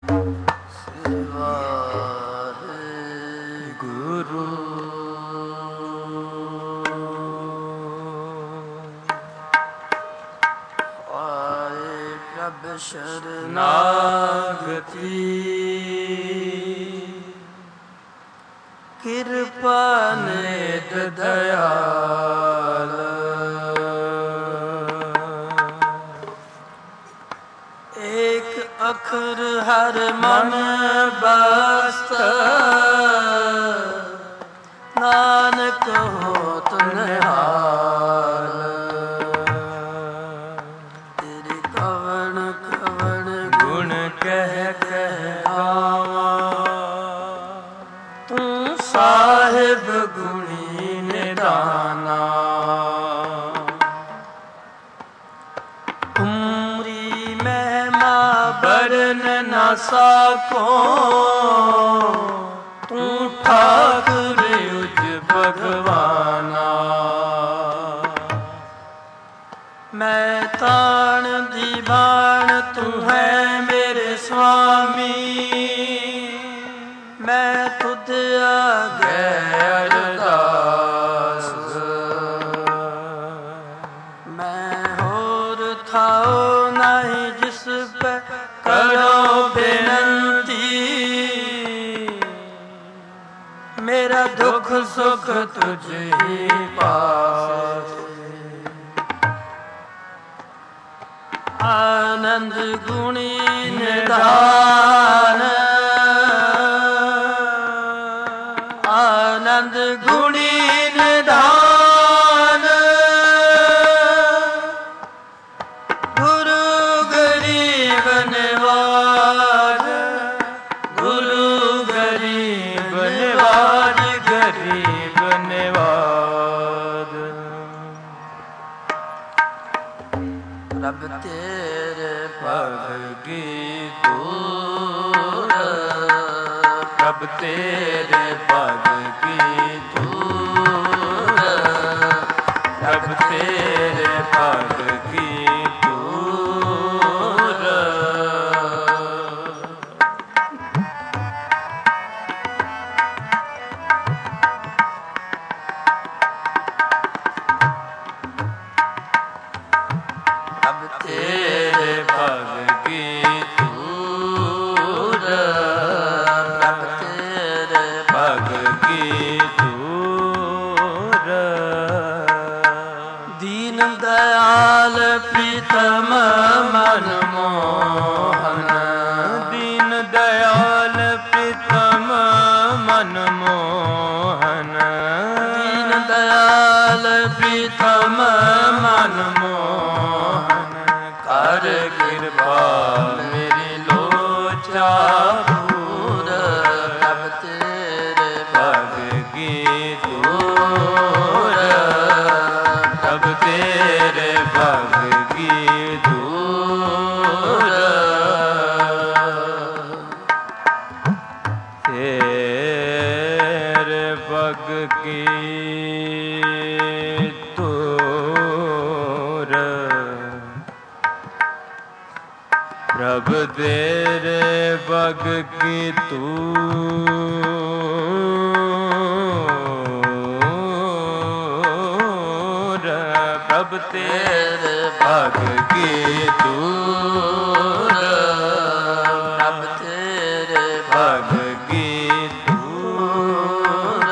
ਸ਼ਰਨਾਗਤੀ ਕਿਰਪਾ ਨਿਧ ਦਇਆਲ ਏਕ ਅਖਰ ਹਰ ਮਨ ਬਸਤ ਨਾਨਕ ਹੋਤ ਨਿਹਾਲ ਤੇਰੇ ਕਵਣ ਕਵਣ ਗੁਣ ਕਹਿ ਕਹਿ ਗਾਵਾਂ ਤੂੰ ਸਾਹਿਬ ਗੁਣੀ ਨਿਦਾਨਾ ਉਮਰੀ ਮਹਿਮਾ ਬਰਨ ਨਾ ਸਕੋ ਤੂੰ ਠਾਕੁਰ ਉਜ ਭਗਵਾਨਾ ਮੈਂ ਤਾਣ ਦੀ ਬਾਣ ਤੂੰ ਹੈ ਮੇਰੇ ਸੁਆਮੀ ਮੈਂ ਤੁਧ ਆਗੇ ਅਰਦਾਸ ਮੈਂ ਹੋਰ ਥਾਉ ਨਹੀਂ ਜਿਸ ਪੈ ਕਰੋ ਬੇਨਤੀ ਮੇਰਾ ਦੁੱਖ ਸੁਖ ਤੁਝ ਹੀ ਪਾਸ ਆਨੰਦ ਗੁਣੀ ਨਿਧਾਨ ਆਨੰਦ ਗੁਣੀ ਨਿਧਾਨ ਗੁਰੂ ਗਰੀਬ ਨਿਵਾਜ ਗੁਰੂ ਗਰੀਬ ਨਿਵਾਜ ਗਰੀਬ ਨਿਵਾਜ ਰੱਬ ਤੇਰੇ ਭਗਤੀ ਤੂਰ ਰੱਬ ਤੇਰੇ ਭਗਤੀ ਤੂਰ ਰੱਬ ਤੇਰੇ ਭਗਤੀ ਤੂਰ ਰੱਬ ਤੇਰੇ ਭਗਤੀ ਤੂਰ ਰੱਬ ਤੇਰੇ ਭਗਤੀ ਤੂਰ ਦੀਨ ਦਇਆਲ ਪ੍ਰੀਤਮ ਮਨ ਮੋਹਨ ਦੀਨ ਦਇਆਲ ਪ੍ਰੀਤਮ ਮਨ ਮੋਹਨ ਦੀਨ ਦਇਆਲ ਪ੍ਰੀਤਮ ਮਨ ਮੋਹਨ ਕਰ ਕਿਰਪਾ ਮੇਰੀ ਲੋਚਾ ਪੂਰ ਰੱਬ ਤੇਰੇ ਭਗਤੀ ਤੂਰ ਰੱਬ ਤੇਰੇ ਭਗਤੀ ਤੂਰ ਤੇਰੇ ਭਗਤੀ ਤੂਰ ਪ੍ਰਭ ਤੇਰੇ ਭਗ ਕੀ ਤੂਰ ਪ੍ਰਭ ਤੇਰੇ ਭਗ ਕੀ ਤੂਰ ਪ੍ਰਭ ਤੇਰੇ ਭਗ ਕੀ ਤੂਰ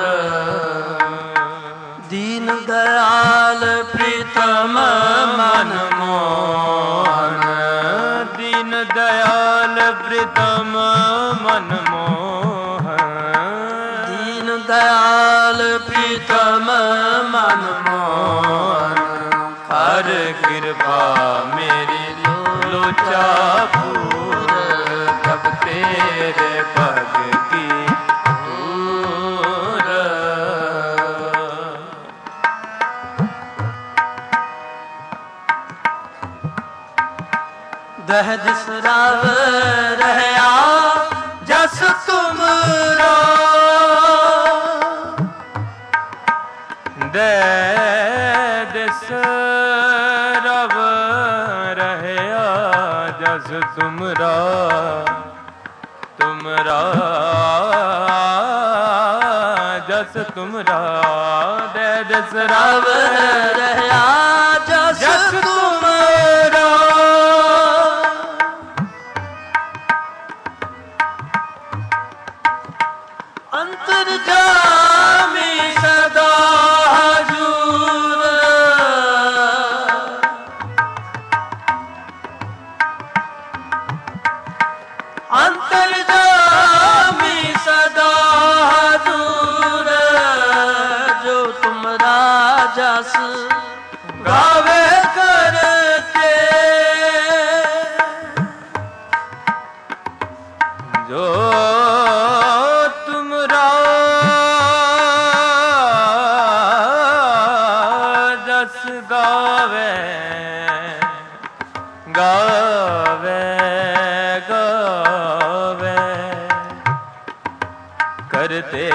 ਦੀਨ ਦਇਆਲ ਪ੍ਰੀਤਮ ਮਨ ਮੋਹਨ ਦੀਨ ਦਇਆਲ ਪ੍ਰੀਤਮ ਮਨ ਮੋਹਨ ਦੀਨ ਦਇਆਲ ਪ੍ਰੀਤਮ ਮਨ ਮੋਹਨ ਕਰ ਕਿਰਪਾ ਮੇਰੀ ਲੋਚਾ ਪੂਰ ਪ੍ਰਭ ਤੇਰੇ ਭਗਤੀ ਤੂਰ ਦਹ ਦਿਸ ਰਵ ਰਹਿਆ ਜਸ ਤੁਮਰਾ ਦਹ ਦਿਸ ਰਵ ਰਹਿਆ ਜਸ ਤੁਮਰਾ ਤੁਮਰਾ ਜਸ ਤੁਮਰਾ ਦੇ ਜਸ ਰਵ ਰਹਾ ਜਸ ਤੁਮਰਾ ਅੰਤਰਜਾਮੀ ਸਦਾ ਹਜੂਰ ਅੰਤਰਜਾਮੀ ਸਦਾ ਹਜੂਰ ਜੋ ਤੁਮਰਾ ਜਸ ਗਾਵੇ ਕਰਤੇ ਜੋ ਤੁਮਰਾ ਜਸ ਗਾਵੇ ਗਾਵੇ ਗਾਵੇ ਕਰਤੇ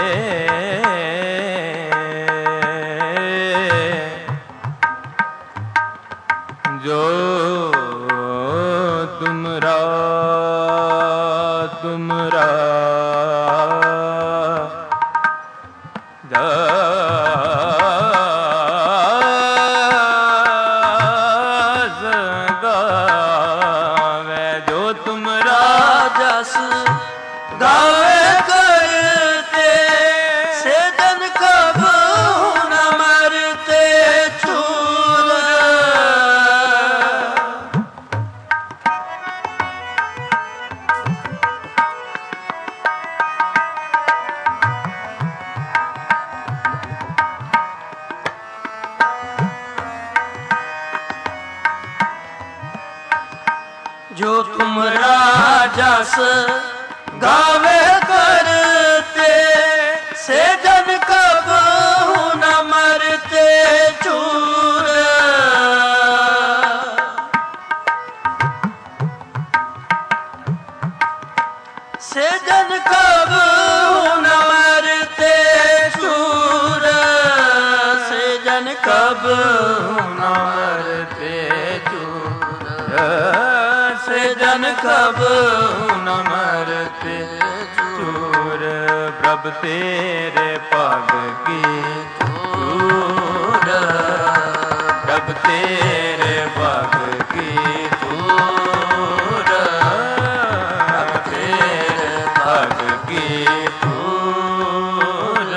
ਜੋ ਤੁਮਰਾ ਤੁਮਰਾ ਜਸ ਗਾਵੇ ਜੋ ਤੁਮਰਾ ਜਸ ਗਾਵੇ ਕਰਤੇ ਸੇ ਜਨ ਕਬਹੂ ਨ ਮਰਤੇ ਚੂਰ ਜੋ ਤੁਮਰਾ ਜਸ ਗਾਵੇ ਕਰਤੇ ਸੇ ਜਨ ਕਬਹੂ ਨ ਮਰਤੇ ਚੂਰ ਸੇ ਜਨ ਕਬਹੂ ਨ ਮਰਤੇ ਚੂਰ ਸੇ ਜਨ ਕਬਹੂ ਨ ਮਰਤੇ ਚੂਰ ਸੇ ਜਨ ਕਬਹੂ ਨ ਮਰਤੇ ਚੂਰ ਪ੍ਰਭ ਤੇਰੇ ਭਗ ਕੀ ਤੂਰ ਪ੍ਰਭ ਤੇਰੇ ਭਗ ਕੀ ਤੂਰ ਪ੍ਰਭ ਤੇਰੇ ਭਗ ਕੀ ਤੂਰ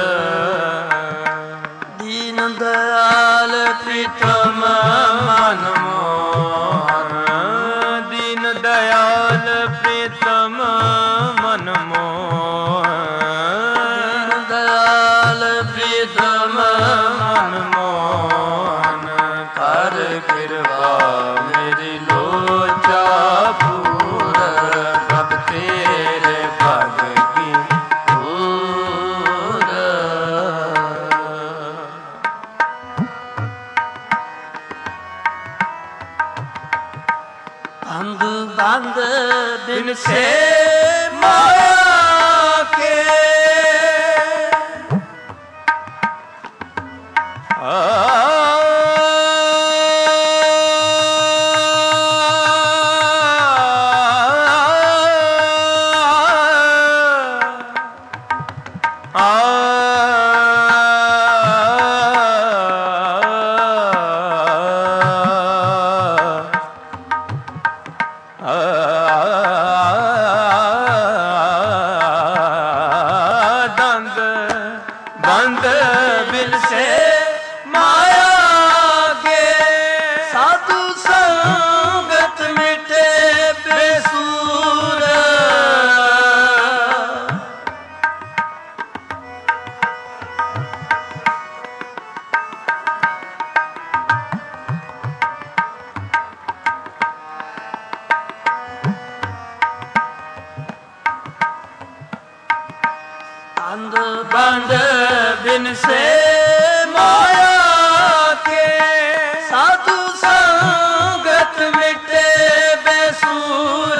ਦੀਨ ਦਇਆਲ ਪ੍ਰੀਤਮ ਮਨ ਮੋਹਨ ਦੀਨ ਦਇਆਲ ਪ੍ਰੀਤਮ ਮਨ ਮੋਹਨ ਦਇਆਲ ਪ੍ਰੀਤਮ ਮਨ ਮੋਹਨ ਕਰ ਕਿਰਪਾ ਮੇਰੀ ਲੋਚਾ ਪੂਰ ਪ੍ਰਭ ਤੇਰੇ ਭਗ ਕੀ ਪੂਰ ਬੰਦ ਬੰਦ ਬਿਨ ਸੇ ਮਾਇਆ ਕੇ ਬੰਦ ਬਿਨ ਸੇ ਮਾਇਆ ਕੇ ਸਾਧੂ ਸੰਗਤ ਮਿਟੇ ਬੇਸੂਰ ਬੰਦ ਬੰਦ ਬਿਨ ਸੇ ਮਾਇਆ ਕੇ ਸਾਧੂ ਸੰਗਤ ਮਿਟੇ ਬੇਸੂਰ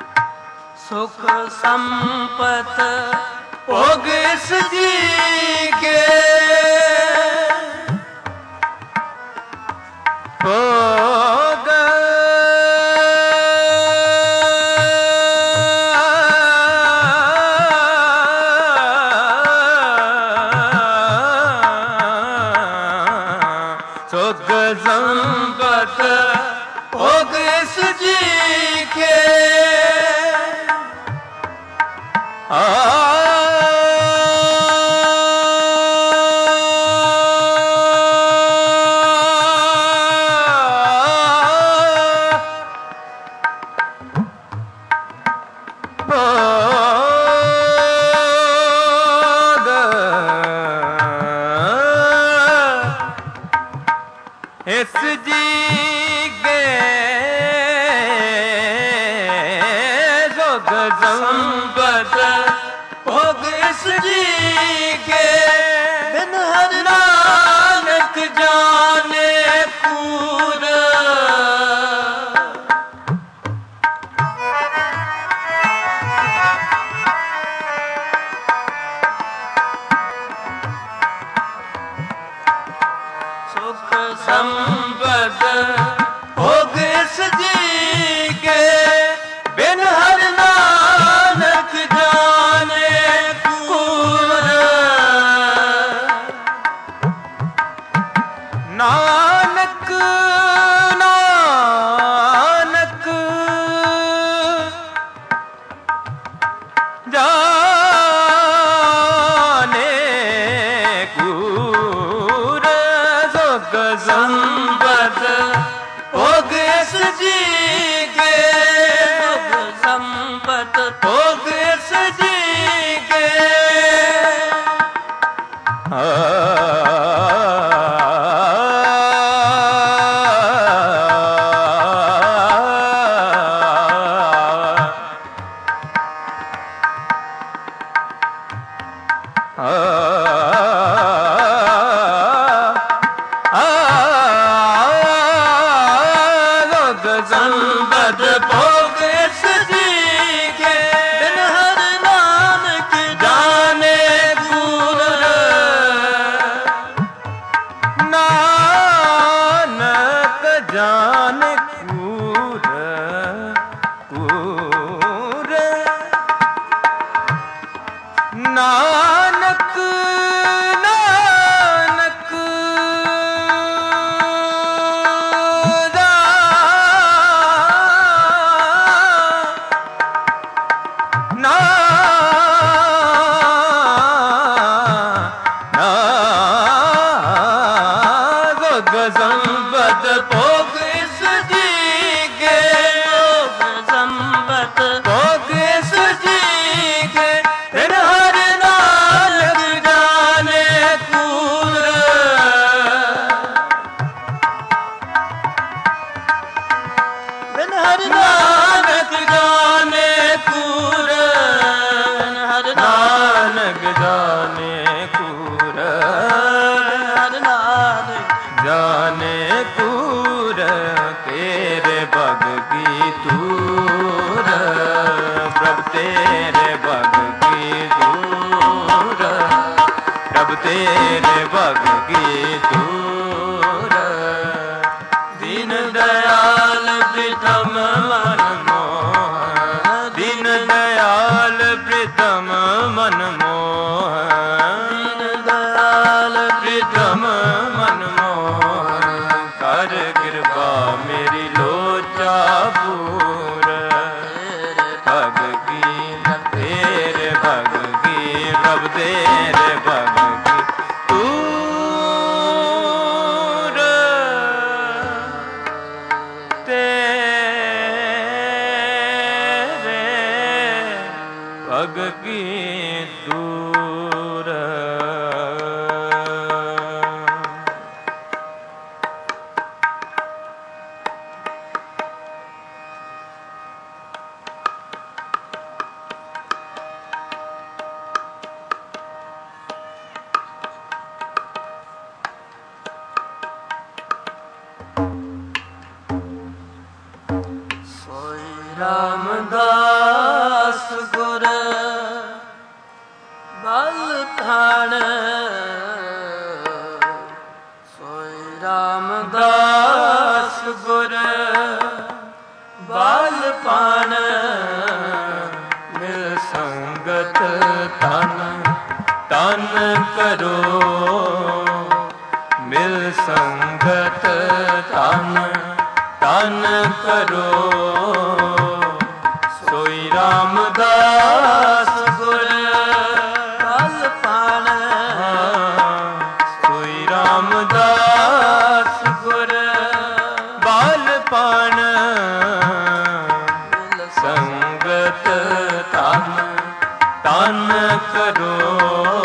ਸੁਖ ਸੰਪਤ ਭੋਗ ਇਸ ਜੀ संपत भोग इस जी के। इस जी के भोग संपत भोग इस जी के। बिन हर नानक जाने पूरा। सुख संपद भोग इस जी के। बिन हर नानक जाने पूर। नानक नानक जाने पूर। संपत भोग इस जी के। संपत भोग इस जी के। संपत भोग इस जी के। बिन हर नानक जाने पूर। नानक जाने पूर पूर। नानक नानक संपत भोग इस जी के। संपत भोग इस जी के। बिन हर नानक जाने पूर। बिन हर नानक जाने पूर। बिन हर नानक जाने पूर। हर नानक जाने पूर। तेरे भग की दूर। प्रभ तेरे भग की दूर। प्रभ तेरे भग की दूर। दीन दयाल प्रीतम मन मोह। दीन दयाल प्रीतम मन मोह। दीन दयाल प्रीतम मन मोह। कर कृपा मेरी लोचा पूर। भग की तेरे भग की। प्रभ तेरे भग की दूर। तेरे भग की दूर। रामदास गुर बल थान। सोई रामदास गुर बल पान। मिल संगत तन तन करो। मिल ਸੰਗਤ ਤਨ ਤਨ ਕਰੋ ਸੋਈ ਰਾਮਦਾਸ ਗੁਰ ਬਲ ਪਾਣ ਸੋਈ ਰਾਮਦਾਸ ਗੁਰ ਬਲ ਪਾਣ ਸੰਗਤ ਤਨ ਤਨ ਕਰੋ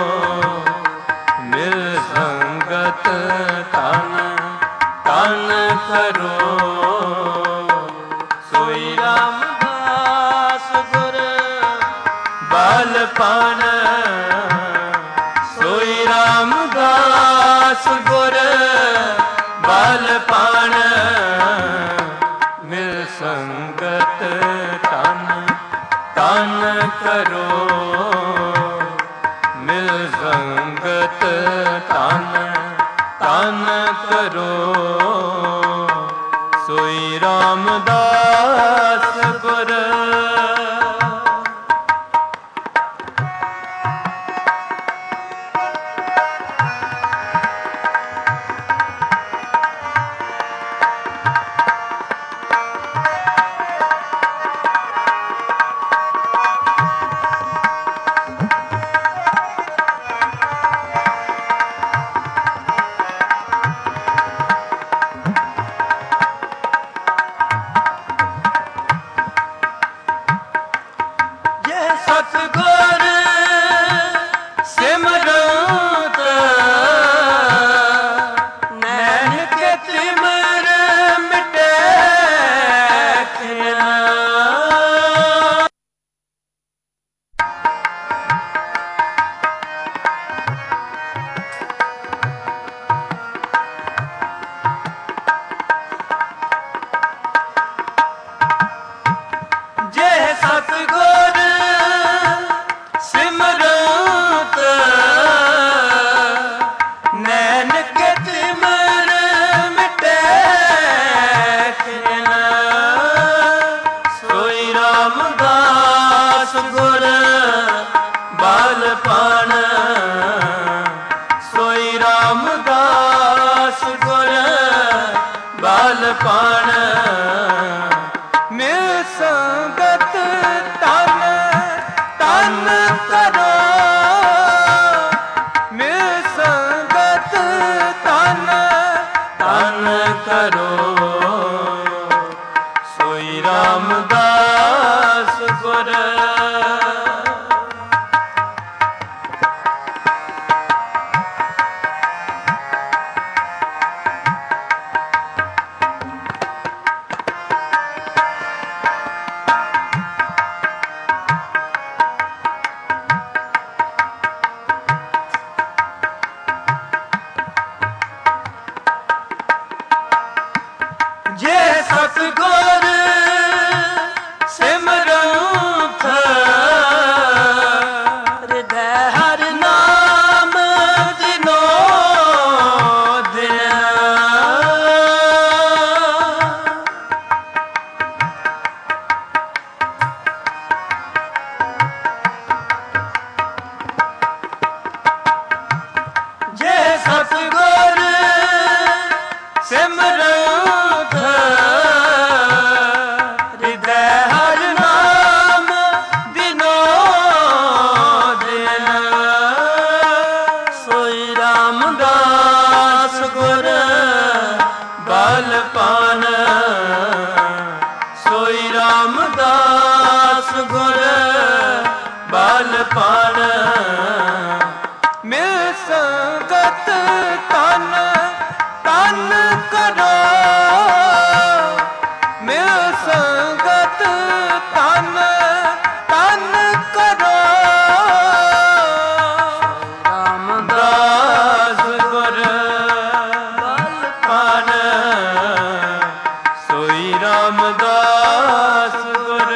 ਮਿਲ ਸੰਗਤ ਤਨ ਤਨ ਕਰੋ ਸੋਈ ਰਾਮਦਾਸ ਗੁਰ ਬਲ ਪਾਣ ਸੋਈ ਰਾਮਦਾਸ ਗੁਰ ਬਲ ਪਾਣ ਮਿਲ ਸੰਗਤ ਤਨ ਤਨ ਕਰੋ ਮਿਲ ਸੰਗਤ ਤਨ ਤਨ ਕਰੋ ਸੋਈ ਰਾਮਦਾਸ ਗੁਰ ਸਤਿਗੁਰ ਸਿਮਰਤ ਨਾਨਕ ਤਿਮਰ ਮਿਟੇ ਖਿਨਾ ਜੇ ਸਤਿਗੁਰ ਸਿਮਰਤ ਨਾਨਕ ਤਿਮਰ ਮਿਟੇ ਖਿਨਾ ਸੋਈ ਰਾਮਦਾਸ ਗੁਰ ਬਲ ਪਾਣ ਸੋਈ ਰਾਮਦਾਸ ਗੁਰ ਬਲ ਪਾਣ ਮਿਲ ਸੰਗਤ ਤਨ ਤਨ ਕਰੋ ਮਿਲ ਸੰਗਤ ਤਨ ਤਨ ਕਰੋ ਸੋਈ ਰਾਮਦਾਸ ਗੁਰ ਜੇ ਸਤਿਗੁਰ ਸਿਮਰਤ ਹਿਰਦੈ ਹਰਿ ਨਾਮ ਦਿਨੋ ਦਿਨ ਜੇ ਸਤਿਗੁਰ ਸਿਮਰਤ ਹਿਰਦੈ ਹਰਿ ਨਾਮ ਦਿਨੋ ਦਿਨ ਸੋਈ ਰਾਮਦਾਸ ਗੁਰ ਬਲ ਪਾਣ ਸੋਈ ਰਾਮਦਾਸ ਗੁਰ ਬਲ ਪਾਣ ਮਿਲ ਸੰਗਤ ਤਨ ਤਨ ਕਰੋ ਮਿਲ ਸੰਗਤ ਤਨ ਤਨ ਕਰੋ ਰਾਮਦਾਸ ਗੁਰ ਬਲ ਪਾਣ ਸੋਈ ਰਾਮਦਾਸ ਗੁਰ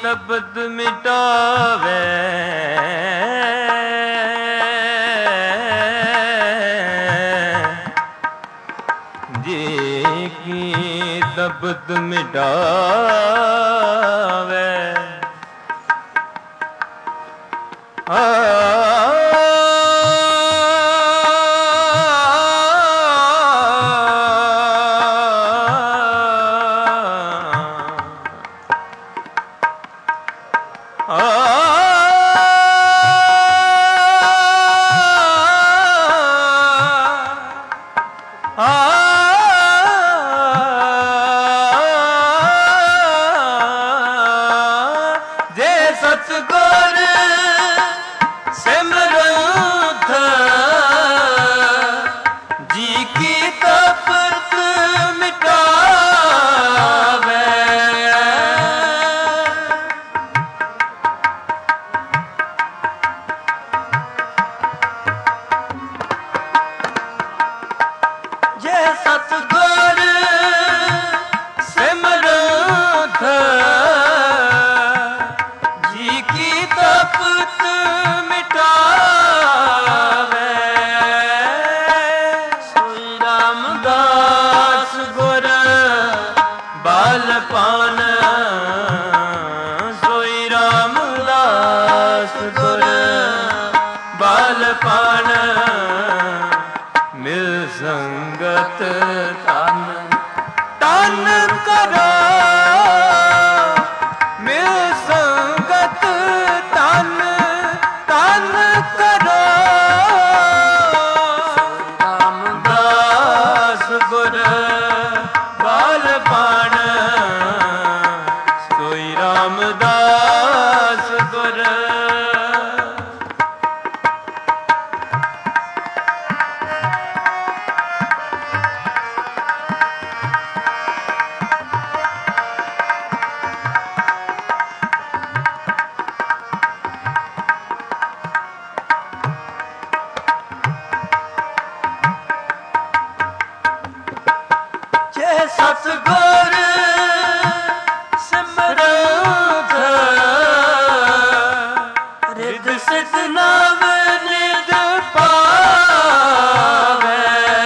ਤਬਦ ਮਿਟਾਵੇ ਜੀ ਕੀ ਤਬਦ ਮਿਟਾਵੇ ਸੰਗਤ ਤਨ ਤਨ ਕਰੋ ਮਿਲ ਸੰਗਤ ਤਨ ਤਨ ਕਰੋ ਰਾਮਦਾਸ ਗੁਰ ਬਾਲ ਪਾਣ ਸੋਈ ਰਾਮਦਾਸ ਗੁਰ ਸਤਿਗੁਰ ਸਿਮਰਤ ਰਿਦ ਸਿਧ ਨਾਮ ਨਿਧ ਪਾਵੇ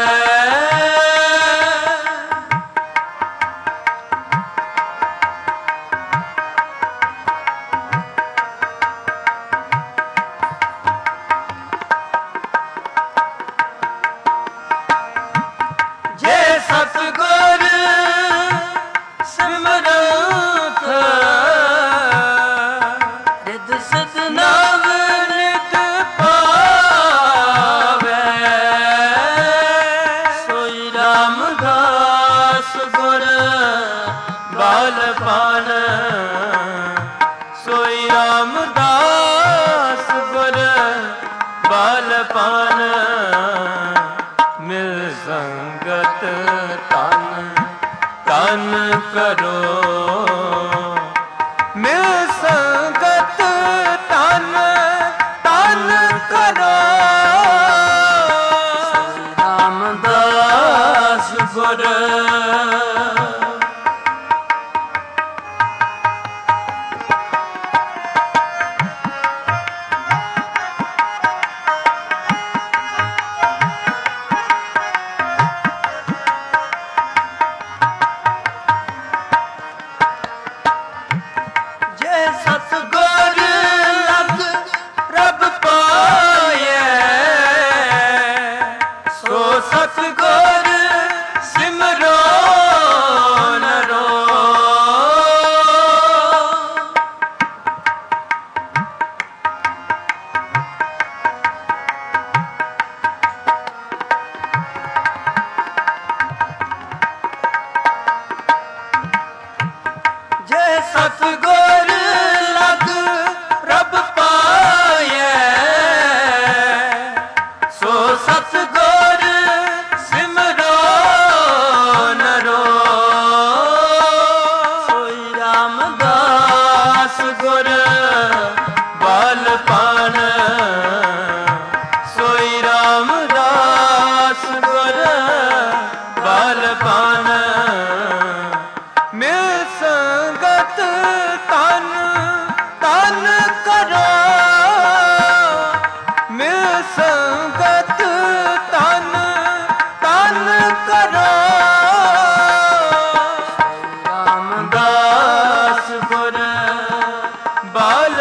ਜੇ ਸਤਿਗੁਰ ਸਿਮਰਤ ਰਿਦ ਸਿਧ ਨਾਮ ਨਿਧ ਪਾਵੇ ਸੋਈ ਰਾਮਦਾਸ ਗੁਰ ਬਾਲ ਪਾਣ ਸੋਈ ਰਾਮਦਾਸ ਗੁਰ ਬਾਲ ਪਾਣ ਮਿਲ ਸੰਗਤ ਤਨ ਤਨ ਕਰੋ ਮਿਲ ਸੰਗਤ ਤਨ ਤਨ ਕਰੋ ਰਾਮਦਾਸ ਗੁਰ ਸਤਿਗੁਰ ਲਗ ਪ੍ਰਭ ਪਾਇਐ ਸੋ ਸਤਿਗੁਰ ਸਿਮਰੋ ਨਰੋ ਜੇ ਸਤਿਗੁਰ ਲਗ ਪ੍ਰਭ ਪਾਇਐ ਸੋ ਸਤਿਗੁਰ ਸਿਮਰੋ ਨਰੋ ਸੋਈ ਰਾਮਦਾਸ ਗੁਰ ਬਾਲ ਪਾਣ ਸੋਈ ਰਾਮਦਾਸ ਗੁਰ ਬਾਲ ਪਾਣ ਮਿਲ ਸੰਗਤ ਤਨ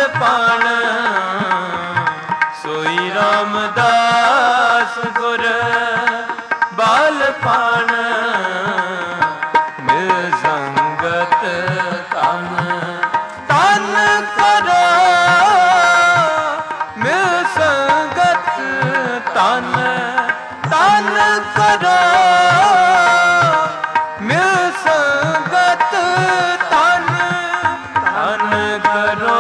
ਪਾਣ ਸੋਈ ਰਾਮਦਾਸ ਗੁਰ ਬਾਲ ਪਾਣ ਮਿਲ ਸੰਗਤ ਤਨ ਤਨ ਕਰੋ ਮਿਲ ਸੰਗਤ ਤਨ ਤਨ ਕਰੋ ਮਿਲ ਸੰਗਤ ਤਨ ਤਨ ਕਰੋ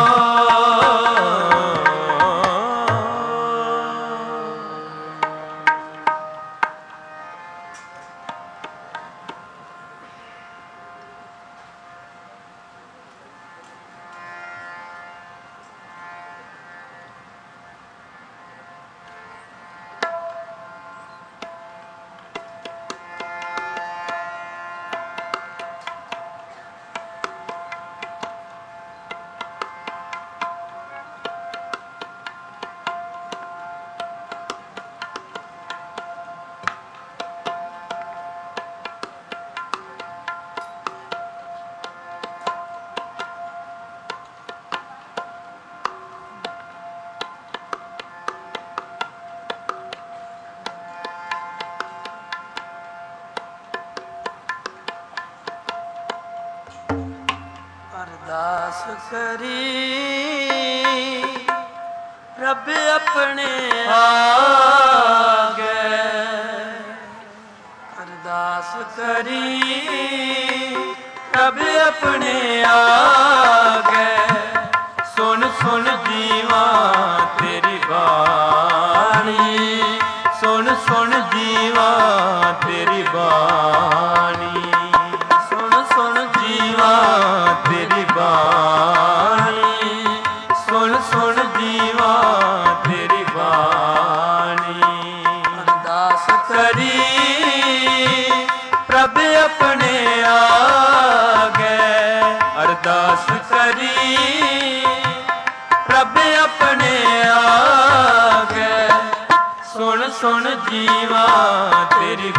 ਅਰਦਾਸ ਕਰੀ ਰੱਬ ਆਪਣੇ ਆਗੇ ਅਰਦਾਸ ਕਰੀ ਰੱਬ ਆਪਣੇ ਆਗੇ ਸੁਣ ਸੁਣ ਜੀਵਾ ਤੇਰੀ ਬਾਣੀ ਸੁਣ ਸੁਣ ਜੀਵਾ ਤੇਰੀ ਬਾਣੀ ਸੁਣ ਸੁਣ ਜੀਵਾ ਤੇਰੀ ਬਾਣੀ ਸੁਣ ਸੁਣ ਜੀਵਾ ਤੇਰੀ ਬਾਣੀ ਅਰਦਾਸ ਕਰੀ ਪ੍ਰਭ ਆਪਣੇ ਆਗੇ ਅਰਦਾਸ ਕਰੀ ਪ੍ਰਭ ਆਪਣੇ ਆਗੇ ਸੁਣ ਸੁਣ ਜੀਵਾ ਤੇਰੀ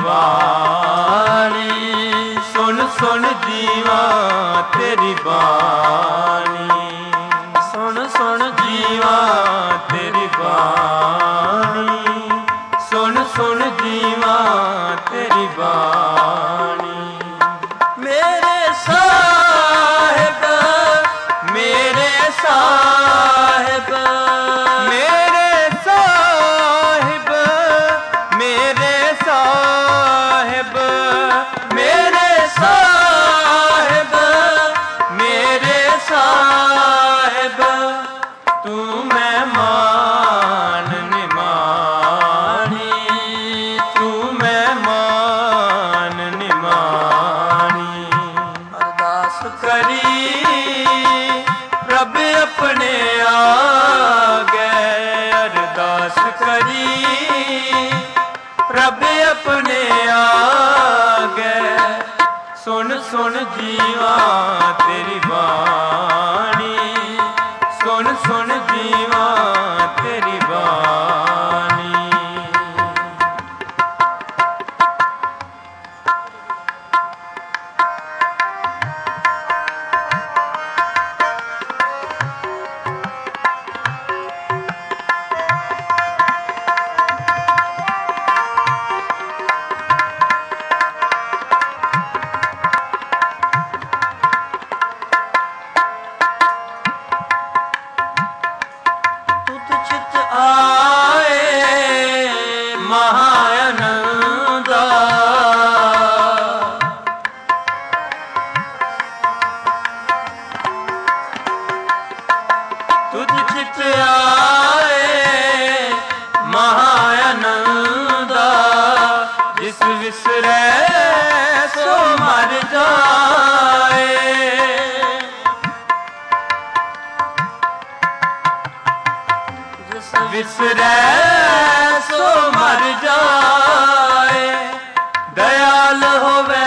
ਬਾਣੀ ਸੁਣ ਸੁਣ ਜੀਵਾ ਤੇਰੀ ਬਾਣੀ ਸੁਣ ਸੁਣ ਜੀਵਾ ਤੇਰੀ ਬਾਣੀ ਸੁਣ ਸੁਣ ਜੀਵਾ ਤੇਰੀ ਬਾਣੀ ਮੇਰੇ ਸਾਹਿਬ ਮੇਰੇ ਸਾਹਿਬ ਮੇਰੇ ਸਾਹਿਬ ਮੇਰੇ ਸਾਹਿਬ ਮੇਰੇ ਸਾਹਿਬ ਮੇਰੇ ਸਾਹਿਬ ਤੂੰ ਮਹਿਮਾਨ ਨਿਮਾਣੀ ਤੂੰ ਮਹਿਮਾਨ ਨਿਮਾਣੀ ਅਰਦਾਸ ਕਰੀ ਰੱਬ ਆਪਣੇ ਆਗੇ ਅਰਦਾਸ ਕਰੀ ਰੱਬ ਆਪਣੇ ਆਗੇ ਸੁਣ ਸੁਣ ਜੀਵਾ ਤੇਰੀ ਬਾਣੀ ਸੁਣ ਸੁਣ ਜੀਵਾ ਤੇਰੀ ਬਾਣੀ ਵਿਸਰੈ ਸੋ ਮਰ ਜਾਏ ਦਇਆਲ ਹੋਵੇ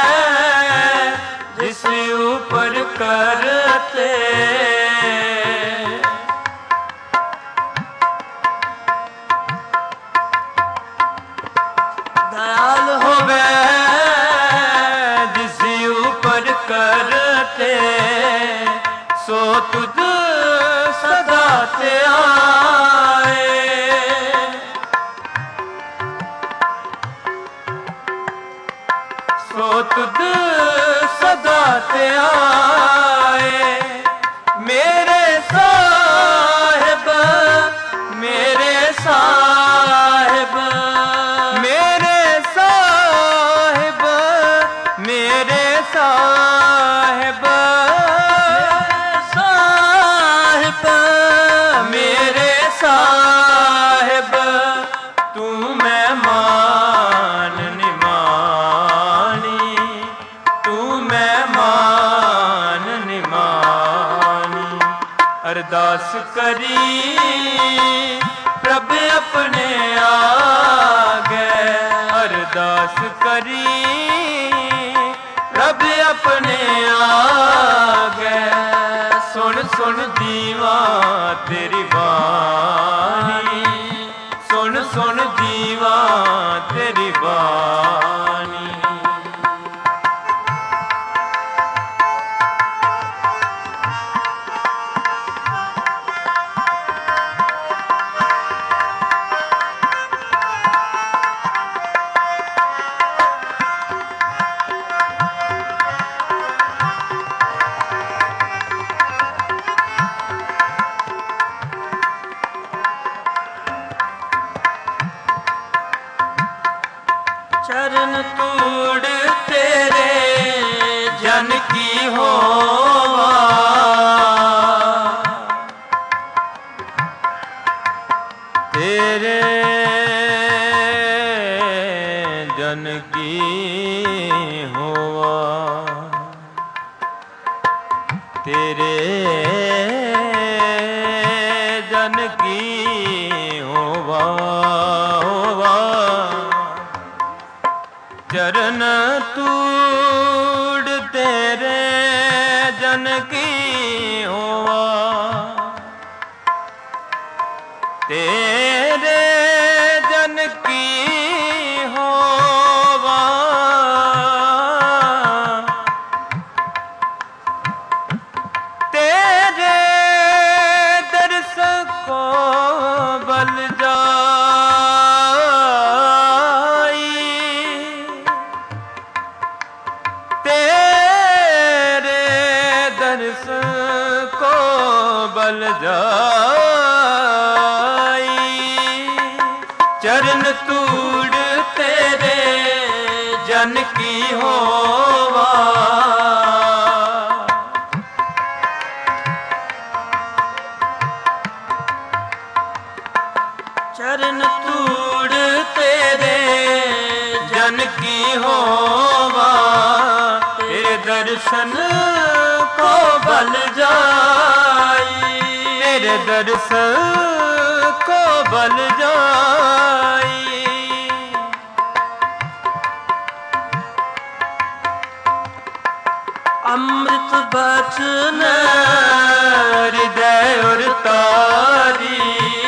ਜਿਸ ਉਪਰ ਕਰਤੇ ਦਇਆਲ ਹੋਵੇ ਜਿਸ ਉਪਰ ਕਰਤੇ ਸੋ ਤੁਝ ਤੇ ਆਏ। ਸੋ ਤੁਧ ਸਦਾ ਤੇ ਆਏ। ਮੇਰੇ ਸਾਹਿਬ ਮੇਰੇ ਸਾਹਿਬ ਮੇਰੇ ਸਾਹਿਬ ਮੇਰੇ ਸਾਹਿਬ ਸਾਹਿਬ ਮੇਰੇ ਸਾਹਿਬ ਤੂੰ ਮਹਿਮਾਨ ਨਿਮਾਣੀ ਤੂੰ ਮਹਿਮਾਨ ਨਿਮਾਣੀ। ਅਰਦਾਸ ਕਰੀ ਪ੍ਰਭ ਆਪਣੇ ਆਗੇ। ਅਰਦਾਸ ਕਰੀ ਪ੍ਰਭ ਆਪਣੇ ਆਗੇ। ਸੁਣ ਸੁਣ ਜੀਵਾ ਤੇਰੀ ਬਾਣੀ ਸੁਣ ਸੁਣ ਜੀਵਾ ਤੇਰੀ ਬਾਣੀ। चरण तूड़ तेरे जन की होवा। तेरे जन की होवा। तेरे जन की होवा होवा। चरण तूड़ तेरे जन की होवा। तेरे जन की होवा। तेरे दर्श को बल जा बल जाई। चरण तूड़ तेरे जन की होवा। चरण तूड़ तेरे जन की होवा। तेरे दर्शन को बल जाई। तेरे दर्शन को बल जाई। अमृत बचन हृदय और तारी।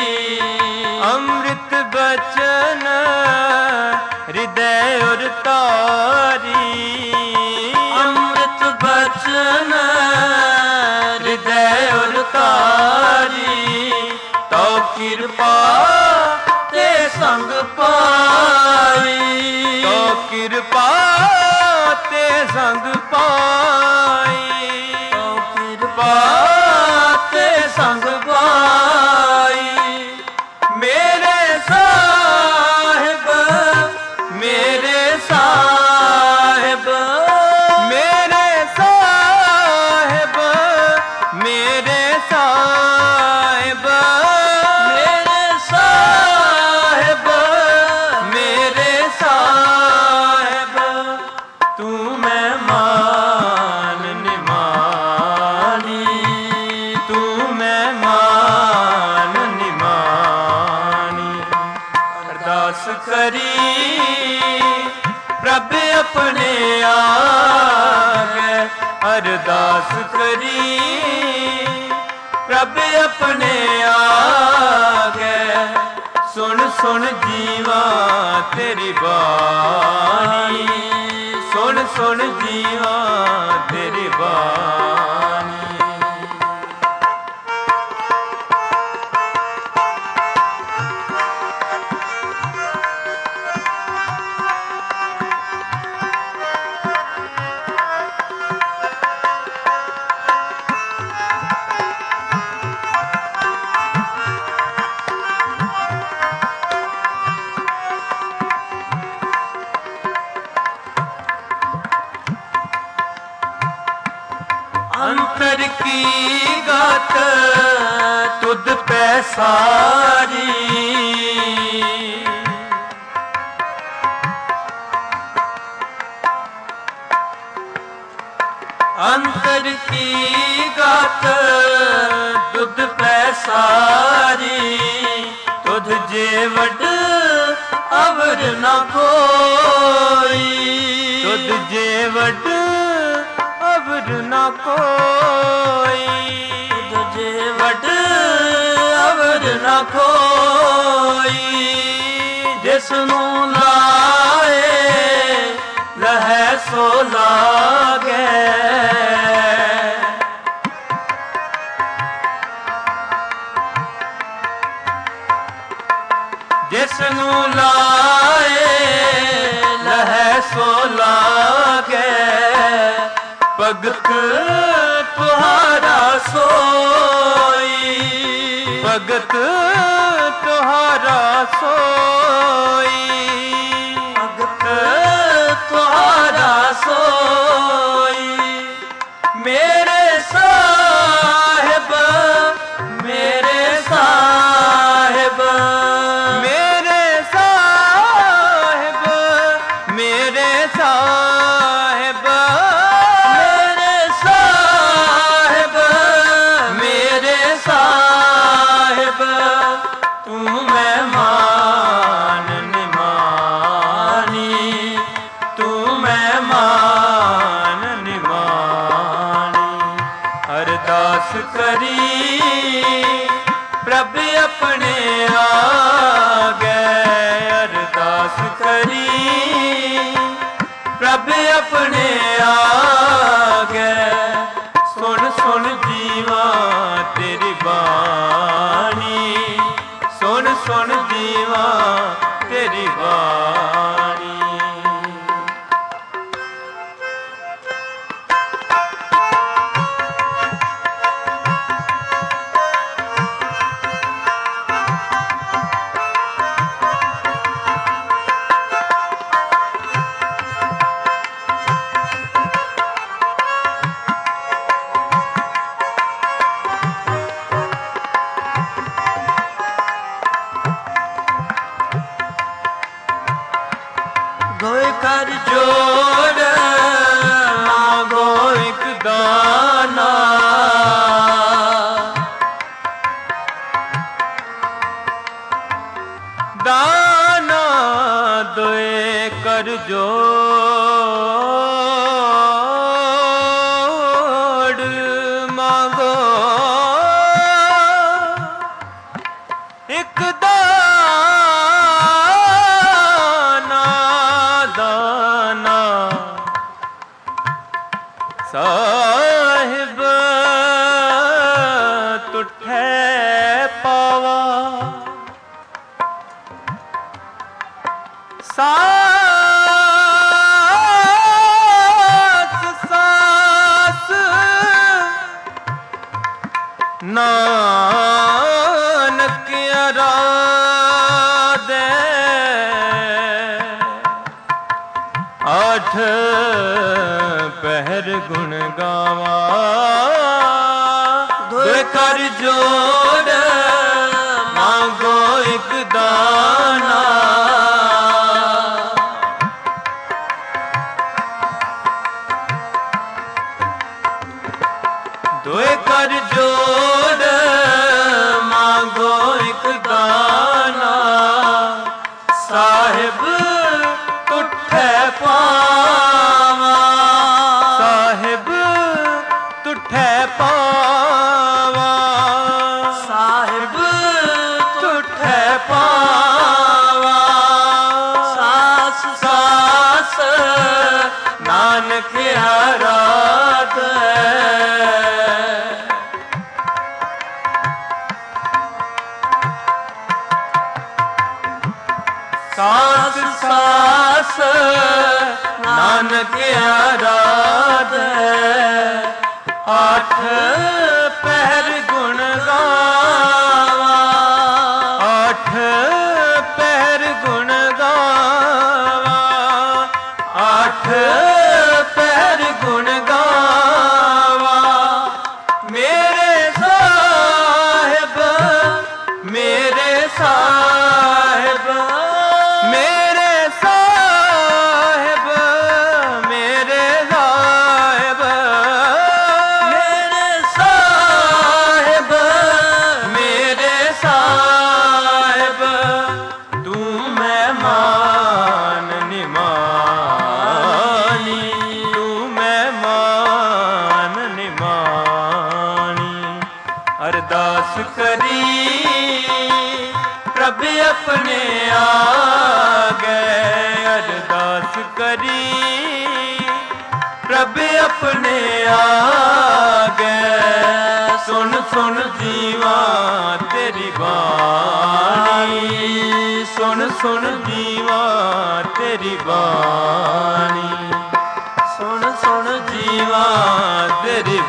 अमृत बचन हृदय और तारी। अमृत बचन हृदय और तारी। तो कृपा ते संग पाई। तो कृपा ते संग पाई। तो कृपा ते संग पाई। मेरे साहिब मेरे साहिब मेरे साहिब मेरे साहिब मेरे साहिब मेरे साहिब तू मेहमान निमानी तू मेहमान निमानी। अरदास करी प्रभ अपने आगे। अरदास करी प्रभ अपने आगे। सुन सुन जीवा तेरी बानी सुन सुन जीवा तेरी बानी। अंतर की गात तुद पे सारी, अंतर की गात तुद पे सारी, तुझ जेवट अवर न कोई, तुझ जेवट अवर न कोई, तुझ जेवट अवर न कोई, जिसनू लाए लहै सो लागे, जिसनू लाए लहै सो लागे, भगत तुहारा सोई, भगत तुहारा सोई, भगत तुहारा सोई, मेरे साहिब मेरे साहिब, मेरे साहिब मेरे साहिब, मेरे साहिब मेरे साहिब, तू मेहमान निमानी, तू मेहमान निमानी, अरदास करी प्रभ अपने आगे, अरदास करी प्रभ अपने आगे, सुन सुन जीवा तेरी बाणी, सुन सुन जीवा तेरी बाणी। गोए कर जोड़ मांगो एक दाना, दाना दोए कर जोड़ मांगो एक दाना, साहिब तुठे पावा, सास सास नानक आराधे, आठ पहर गुण गावा, दुए कर जोड़ मांगो एक दाना, दुए कर जोड़ मांगो एक दाना, साहिब तुठे पावा, साहिब तुठे पावा, साहिब तुठे पावा, सास सास नानक आराधे, सास सास नानक आराधे, आठ पहर गुण गावा, आठ पहर गुण गावा, आठ पहर गुण गावा, अरदास करी प्रभ अपने आगे, अरदास करी प्रभ अपने आगे। सुन सुन जीवा तेरी बाणी, सुन सुन जीवा तेरी बाणी, सुन सुन जीवा तेरी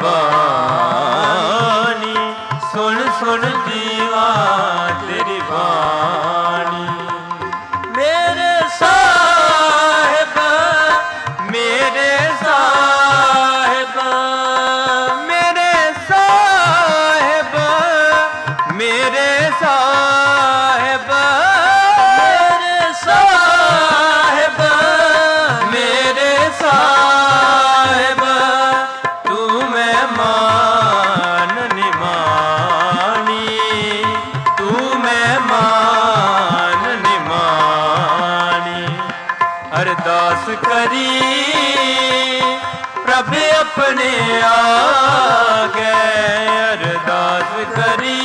बाणी, सुन सुन जीवा तेरी बाणी। मेरे साहिब, मेरे साहिब, मेरे साहिब, मेरे साहिब, मेरे साहिब, मेरे साहिब, तू मेहमान निमानी, तू मेहमान निमानी। अरदास करी प्रभ अपने आगे, अरदास करी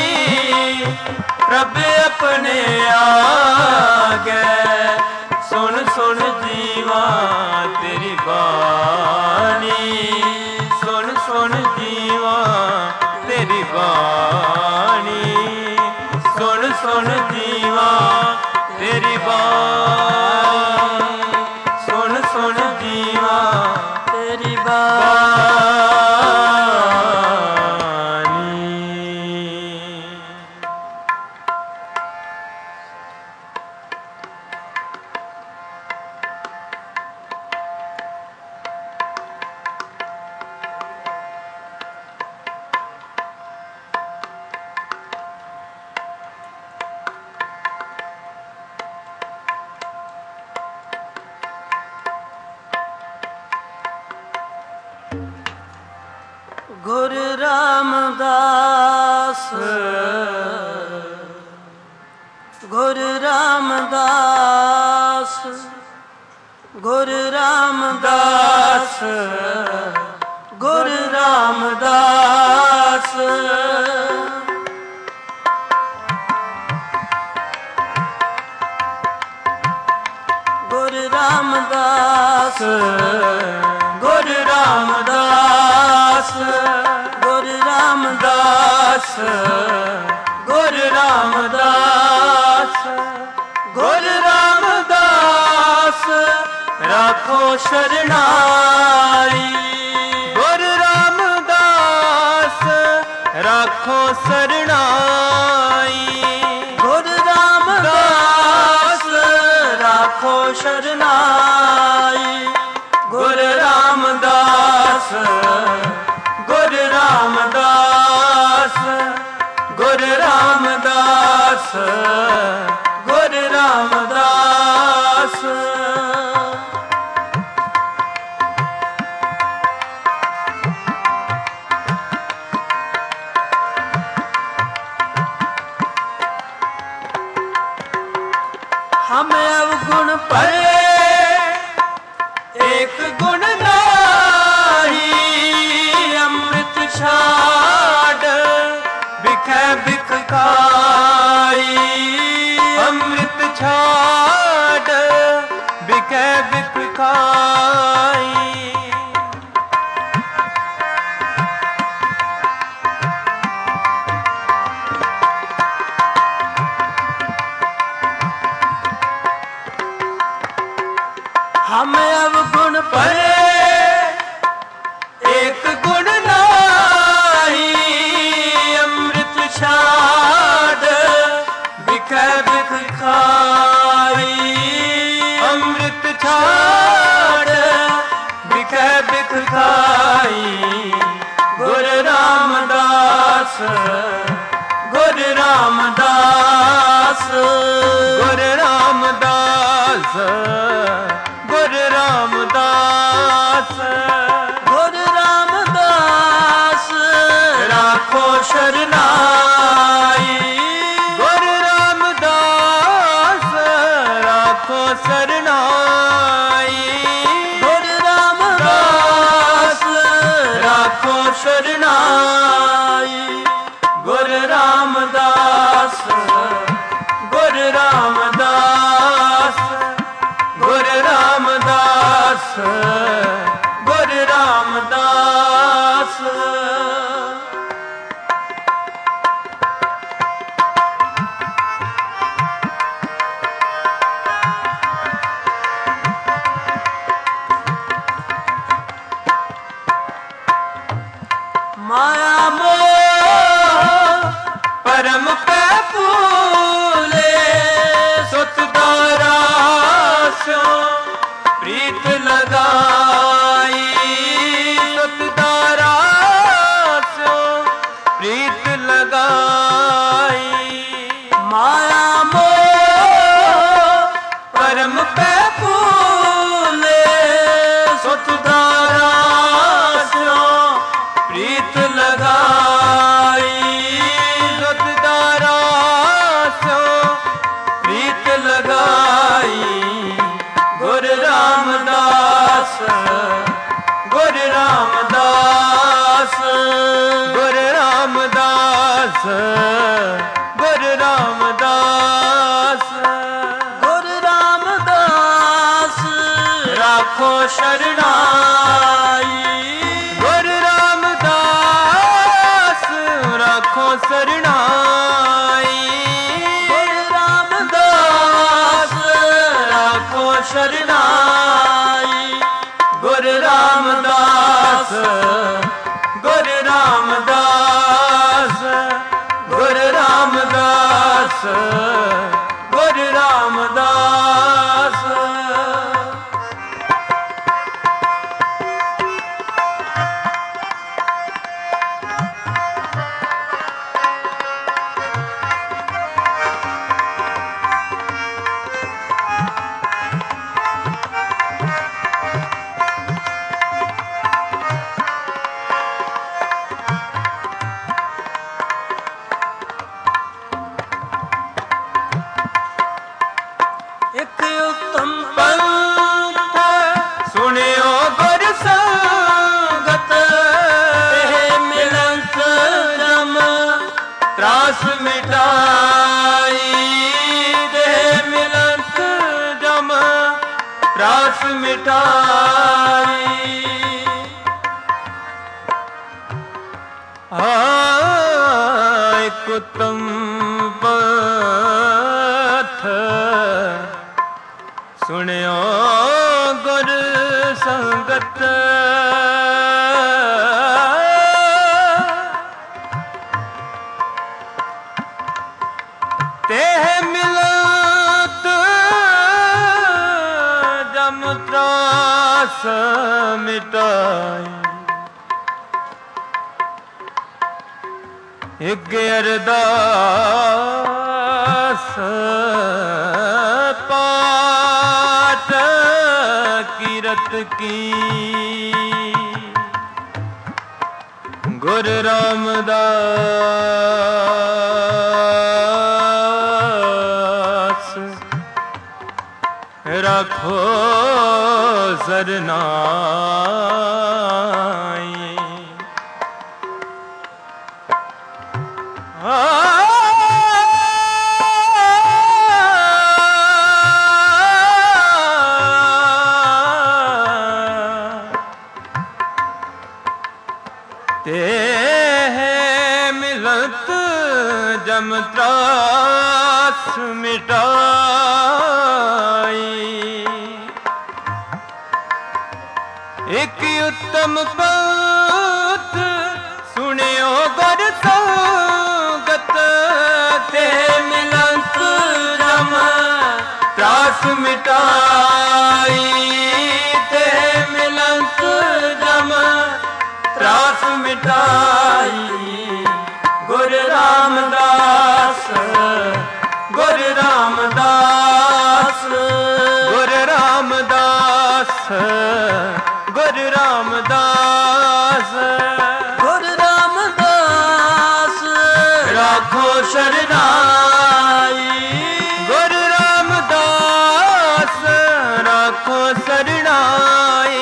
प्रभ अपने आगे। सुन सुन जीवा तेरी बाणी, सुन सुन जीवा तेरी बाणी, सुन सुन जीवा तेरी बाणी, सुन सुन जीवा तेरी बाणी। गुरु रामदास, गुरु रामदास, गुरु रामदास, गुरु रामदास। गुरु रामदास, गुरु रामदास, गुरु रामदास, गुरु रामदास, गुरु रामदास। राखो शरणाई, गुरु रामदास, राखो शरणाई, गुरु रामदास, राखो शरणाई। गुरु रामदास, गुरु रामदास, गुरु रामदास, गुरु रामदास। हम अवगुण परे एक गुण नाही, अमृत छाड़ बिखै बिख खाई, अमृत छाड़ बिखै बिख खाई। हम अवगुण परे एक गुण नाही, अमृत छाड़ बिखै बिख खाई, अमृत छाड़ बिखै बिख खाई। गुरु रामदास, गुरु रामदास, गुरु रामदास, गुरु रामदास, गुरु रामदास। राखो शरणाई, गुरु रामदास, राखो शरणाई, गुरु रामदास, राखो शरणाई। माया मोह परम पै फूले सुत दारास्यो प्रीत लगाई सुत दारास्यो प्रीत लगाई माया मोह परम पै फूले सुत दारास्यो प्रीत लगाई सुत दारास्यो प्रीत लगाई गुरु रामदास गुरु रामदास गुरु रामदास गुरु रामदास गुरु रामदास राखो शरणाई गुरु रामदास राखो शरणाई गुरु रामदास राखो शरणाई गुरु रामदास गुरु रामदास गुरु रामदास गुरु रामदास एक उत्तम पंथ सुनियो गुर संगत तेह मिलंत जम त्रास मिटाई देह मिलंत जम त्रास मिटाई एक उत्तम पथ सुनियो गुर संगत तेह मिलत जम त्रास मिटाई एक अरदास पाठ कीरत की गुरु रामदास रखो सरनाई तेह मिलत जम त्रास मिटाई एक उत्तम पंथ सुनियो गुर संगत तेह मिलत जम त्रास मिटाई तेह मिलत जम त्रास मिटाई गुरु रामदास गुरु रामदास गुरु रामदास गुरु रामदास गुरु रामदास राखो शरणाई गुरु रामदास राखो शरणाई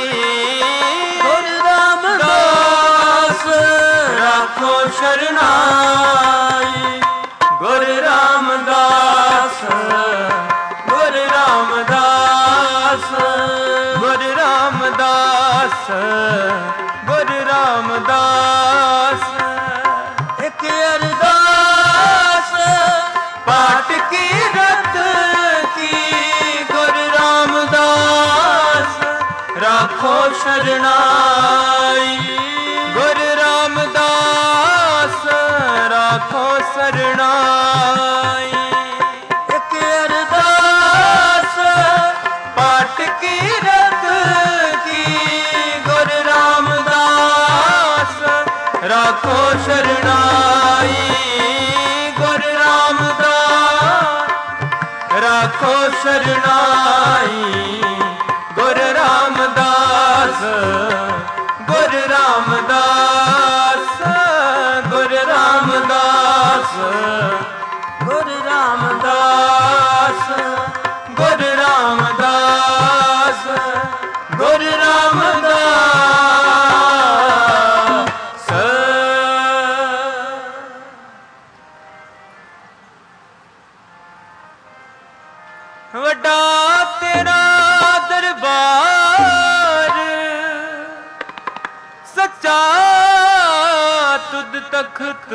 राखो शरणाई गुरु रामदास गुरु रामदास गुरु रामदास गुरु रामदास एक अरदास पाठ की रत की गुरु रामदास राखो शरणाई गुरु रामदास राखो सरनाई। एक अरदास पाठ की रत की गुरु रामदास राखो शरणाई। गुरु रामदास राखो शरणाई। गुरु रामदास गुरु रामदास गुरु रामदास गुरु रामदास गुरु रामदास गुरु रामदास। वड्डा तेरा दरबार सच्चा तुद तख्त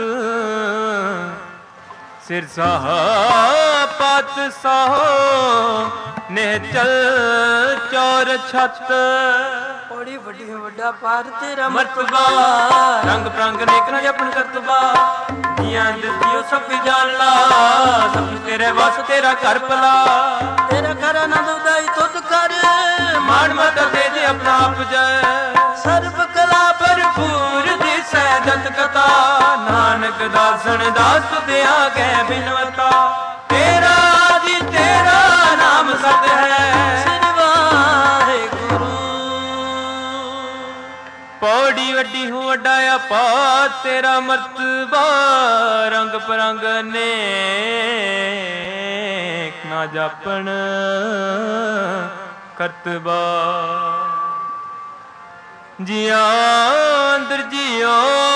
सिर साहा पात साहो निहचल चौर छत। बड़ी वड्डी वड्डा पार तेरा मर्तबा रंग प्रंग नेक न जपन करतबा। जियां दितियो सब जान ला सब तेरे वास तेरा कर भला। तेरा घर आनंद उदाई तुद कर मान मत तेज अपना आप जय। सर्व कला भरपूर दिसै जत कथा नानक दासन दास तुझे आगे बिनवता। तेरा जी तेरा नाम सत है सिर वाहेगुरु। पौड़ी वड्डी हूँ वड्डाया पा तेरा मर्तबा रंग परंग नेक ना जापन करतबा। जिया अंदर जियो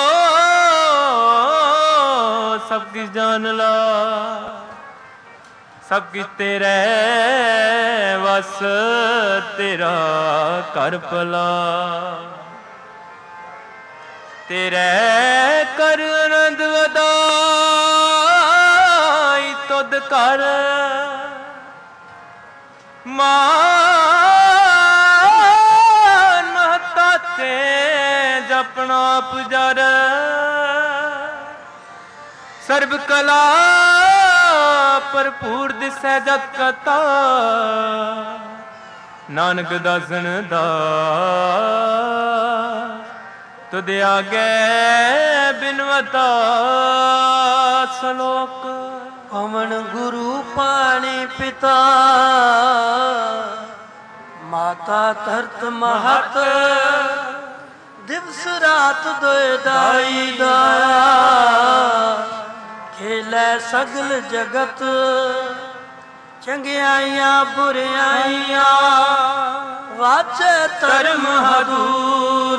सब किस जान ला सब किस तेरे वस तेरा कर भला। तेरे कर आनंद वदाई तुद कर मान महता ते जपना पुजार। सर्व कला भरपूर दिसै जत कथा नानक दासन दास तुझे आगे बिनवता। सलोक पवन गुरु पानी पिता माता धरत महत दिवस रात दोए दाई दाया। खेलै सगल जगत चंगियाइयां बुरियाइयां वाचे धर्म हदूर।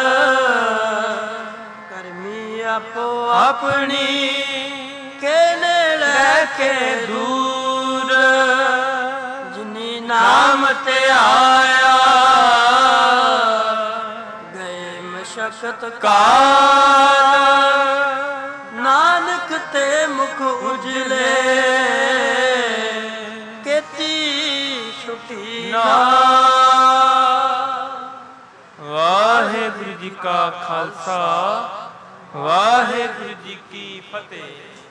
करमी आपो अपनी के नेड़े के दूर। जिनी नाम ते आया गए मशक्कत काल। नानक ते मुख उजले केती छुटी वाहेगुरु जी का खालसा वाहेगुरु जी की फतेह।